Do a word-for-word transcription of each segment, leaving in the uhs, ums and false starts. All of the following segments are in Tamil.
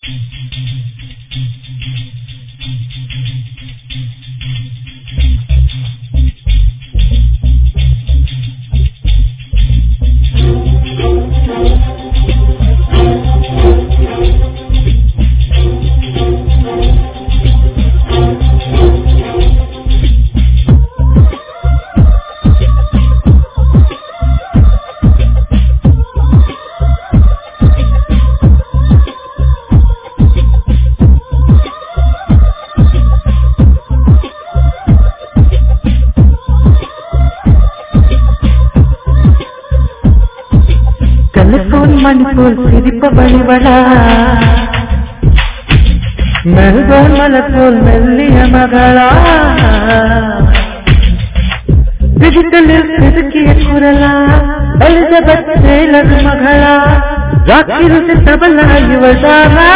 மணிப்போல் சிரிப்ப வழிவளா மெல்போல் மலப்போல் மெல்லிய மகளா டிஜிட்டலில் செதுக்கிய குரலா எலிசபெத் டெய்லர் மகளா ராக்கிருசி தபலா இவள்தானா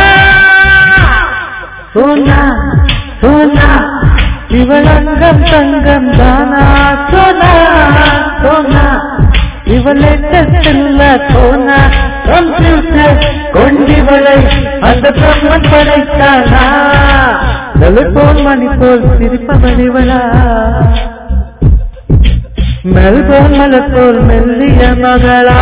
சோனா சோனா இவளங்கம் தங்கம் தானா சோனா சோனா இவளை செல்ல சோனா கம்ப்யூட்டர் கொண்டிவளை அந்த பிரம்மன் படைத்தானா டெலிபோன் மணி போல் சிரிப்பவளிவளா மெல்போன் மலர் போல் மெல்லிய மகளா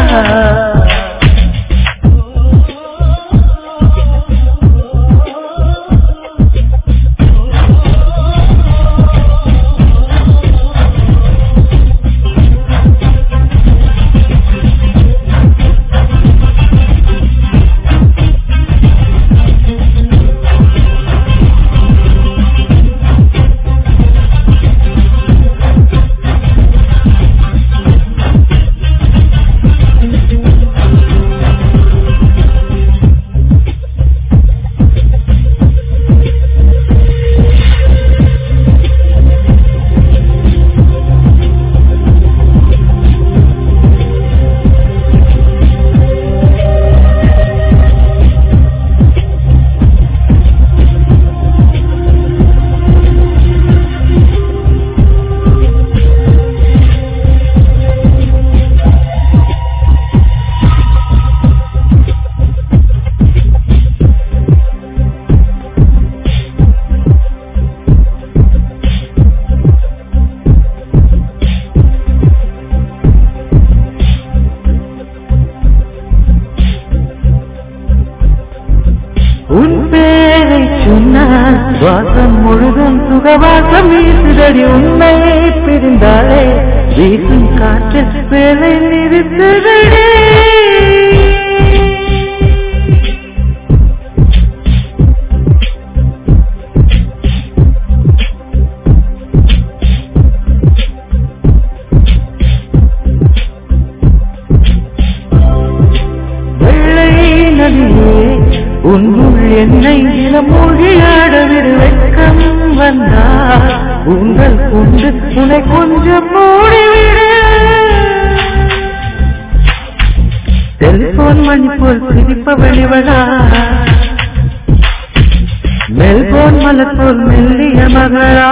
வாசம் முழுதும் சுகவாசம் வீசுதடி உண்மை பிரிந்தாலே வீசும் காற்றில் வேலை நிறுத்துதடி வெள்ளை நதியே உன்னுள் என்னை இளமூழ்கியாடவிரு வெட்கம் வந்தால் உங்கள் கொண்டு உன்னை கொஞ்சம் மூடிவிடு டெலிபோன் மணி போல் சிரிப்ப வெளிவளா மெல்போன் மலர் போல் மெல்லிய மகளா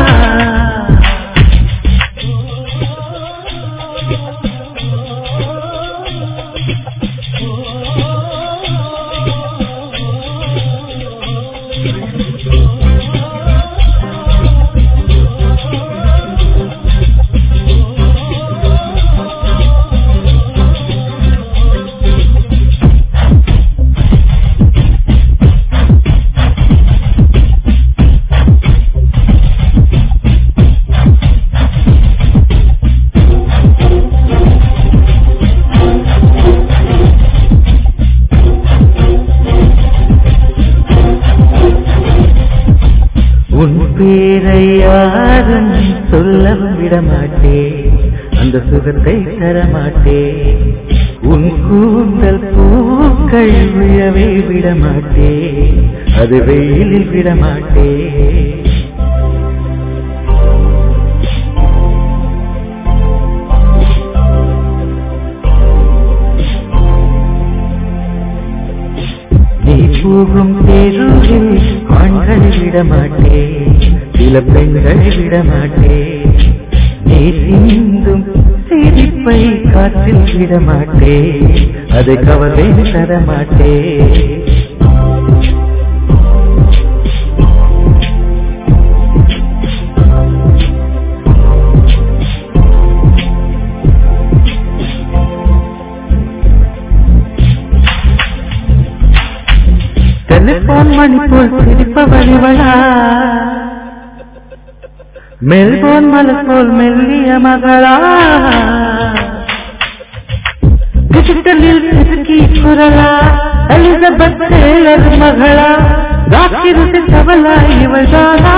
பேரை யாரும் சொல்லவும் விடமாட்டே அந்த சுகத்தை தரமாட்டே உன் கூந்தல் பூக்கள் விழவே விடமாட்டே அது வெயிலில் விடமாட்டே நீ போகும் தெருவில் ஆண்கள் விடமாட்டே சில பெண்கள் விடமாட்டே நீ சிந்தும் சிரிப்பை காற்றில் விடமாட்டே அதை கவலை தரமாட்டே டெலிபோன் மணி போல் சிரிப்பவள் இவளா மெல்போன் மலர் போல் மெல்லிய மகளா டிஜிட்டலில் சிறுக்கி குரலா எலிசபெத் டேலர் மகளா டாக்டர் தவளா இவள்தானா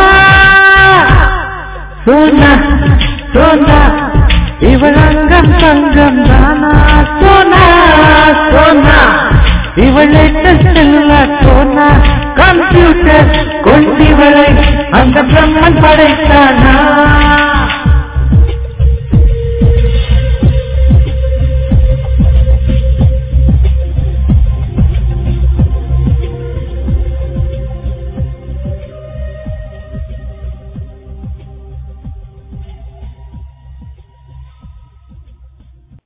சோனா சோனா இவள் அங்கம் தங்கம் தானா சோனா சோனா இவளை செல்ல சோனா கம்ப்யூட்டர் கொண்டிவளை அந்த பிரம்மன் படைத்தானா